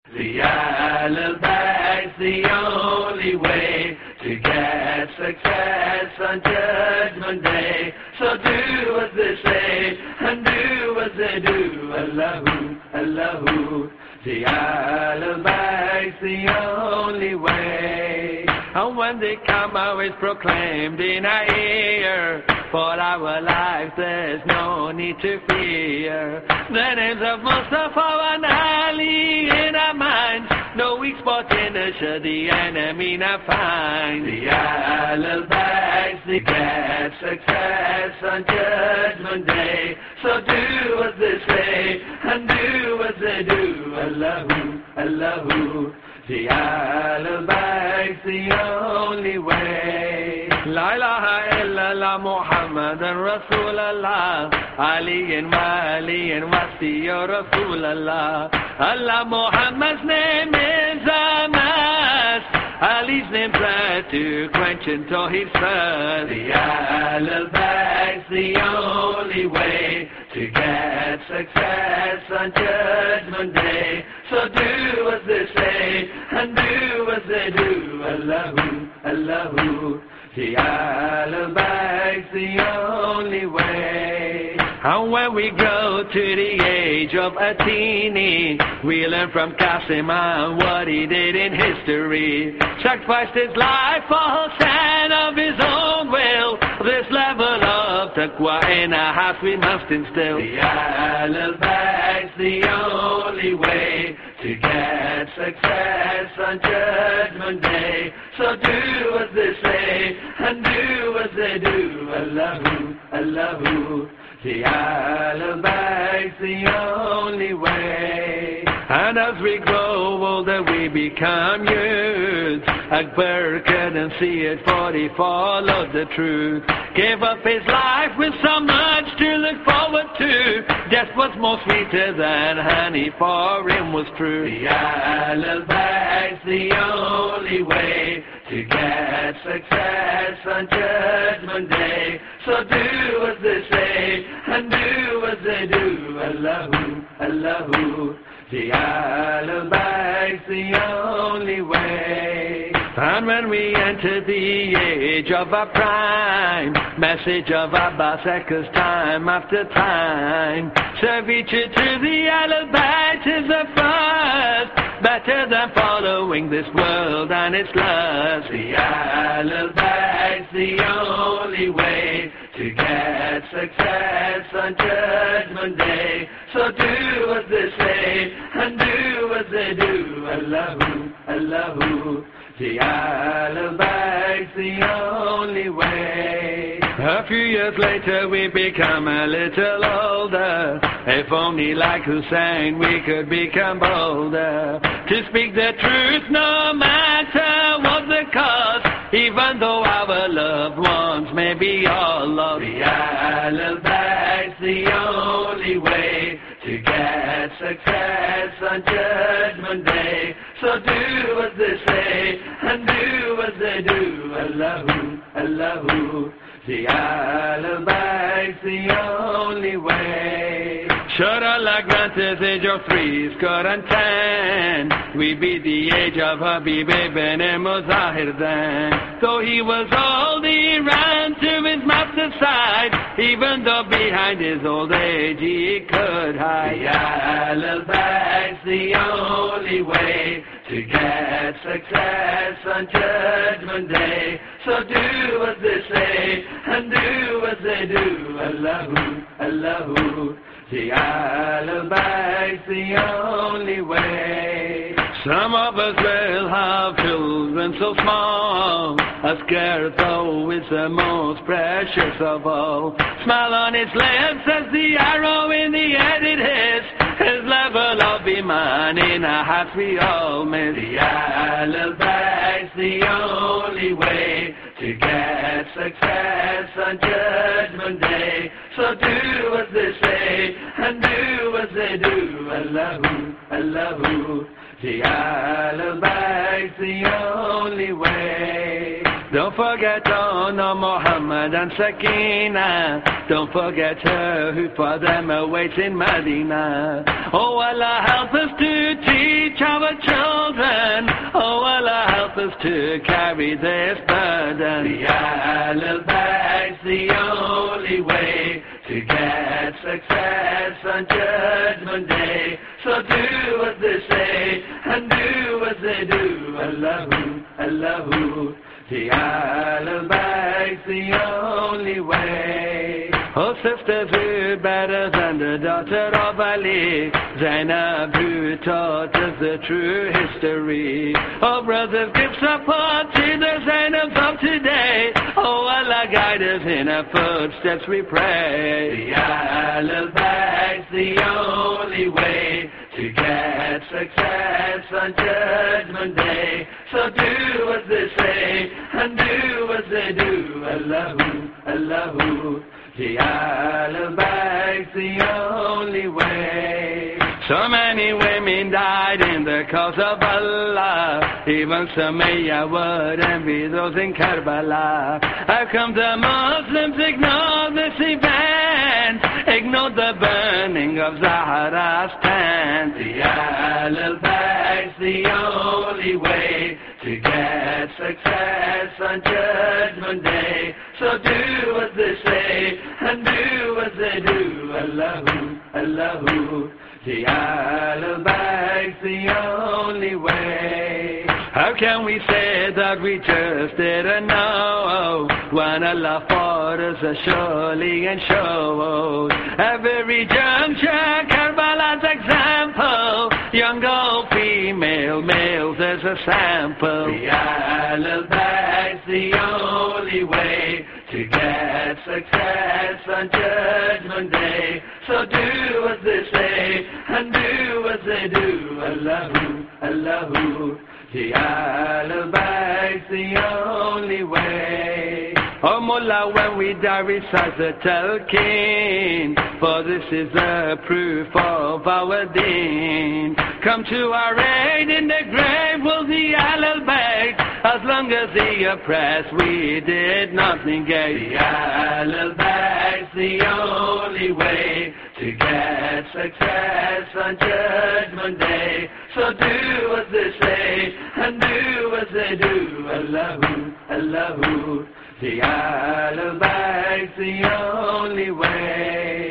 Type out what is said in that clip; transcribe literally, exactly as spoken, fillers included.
The Ahlul Bayt's the only way to get success on Judgment Day. So do as they say and do as they do. Allahu, Allahu. The Ahlul Bayt's the only way. And when they come out, it's proclaimed in our ear, for our lives there's no need to fear. The names of Mustafa and Ali in our minds, no weak spot in the should the enemy not find. The Ahlul Bayt, they get success on Judgment Day. So do as they say and do as they do. Allahu, Allahu. The Ahlul Bayt's the only way. La ilaha illallah Muhammadan Rasulallah, Ali and Wali and Wasi ya Rasulallah. Allah Muhammad's name is a must, Ali's name tries to quench until he's first. The Ahlul Bayt's the only way to get success on Judgment Day. So do as they say and do as they do. Allahu, Allahu. The Ahlul Bayt's the only way. And when we go to the age of Atini, we learn from Qasim and what he did in history. Sacrificed his life for Hussein of his own will. This level of taqwa in our hearts we must instill. The Ahlul Bayt's the only way to get success on Judgment Day. So do as they say and do as they do. Allahu, Allahu. The Ahlul Bayt's the only way. And as we grow older we become youths. Akbar couldn't see it, for he followed the truth. Gave up his life with so much to look forward to. Death was more sweeter than honey, for him was true. The Ahlul Bayt's the only way to get success on Judgment Day. So do as they say and do as they do. Allahu, Allahu. The Ahlul Bayt's the only way. And when we enter the age of our prime, message of Abbas echoes time after time. Servitude to the Ahlul Bayt is the first, better than following this world and its lust. The Ahlul Bayt's the only way to get success on Judgment Day. So do as they say and do as they do. Allahu, Allahu. The Ahlul Bayt's the only way. A few years later we become a little older. If only like Hussein we could become bolder. To speak the truth no matter what the cost, even though our loved ones may be all lost. The Ahlul Bayt's the only way to get success on Judgment Day. So do as they say and do as they do. Allahu, Allahu. The Ahlul Bayt's the only way. Should Allah grant us age of three score and ten, we be the age of Habib ibn Muzahir then. Though he was old, he ran to his master's side, even though behind his old age he could hide. The Ahlul Bayt's the only way to get success on Judgment Day. So do as they say and do as they do. Allahu, Allahu. The Ahlul Bayt's the only way. Some of us will have children so small, a scared though is the most precious of all. Smile on its lips as the arrow in the head it hits. His level of iman in our hearts we all miss. The Ahlul Bayt's the only way to get success on Judgment Day. So do as they say and do as they do. Allahu, Allahu. The Ahlul Bayt's the only way. Don't forget Anna Muhammad and Sakina. Don't forget her who for them awaits in Medina. Oh Allah, help us to teach our to carry this burden. The Ahlul Bayt's the only way to get success on Judgment Day. So do as they say and do as they do. Allahu, Allahu, the Ahlul Bayt's the only way. Oh sisters, we're better than the daughter of Ali, Zainab, who taught us the true history. Oh brothers, give support to the Zainabs of today. Oh Allah, guide us in our footsteps, we pray. The Ahlul Bayt's the only way to get success on Judgment Day. So do as they say and do as they do. Allahu, Allahu, the Ahlul Bayt's the only way. So many women died in the cause of Allah. Even Sumayya would envy those in Karbala. How come the Muslims ignore this event? Ignore the burning of Zahra's tent. The Ahlul Bayt's the only way to get success on Judgment Day. So do as they say and do as they do. Allahu, Allahu, the Ahlul Bayt's the only way. How can we say that we just didn't know when Allah fought us as surely and showed? Every juncture, Karbala's example, young old female, males as a sample. The Ahlul Bayt's the only way to get success on Judgment Day. So do as they say and do as they do. Allahu, Allahu, the Ahlul Bayt's the only way. Oh Mullah, when we die, recite the Talqeen, for this is the proof of our deen. Come to our aid in the grave, will the Ahlul Bayt, as long as the oppressed we did not negate. The Ahlul Bayt's the only way to get success on Judgment Day. So do as they say and do as they do. Allahu, Allahu, the Ahlul Bayt's the only way.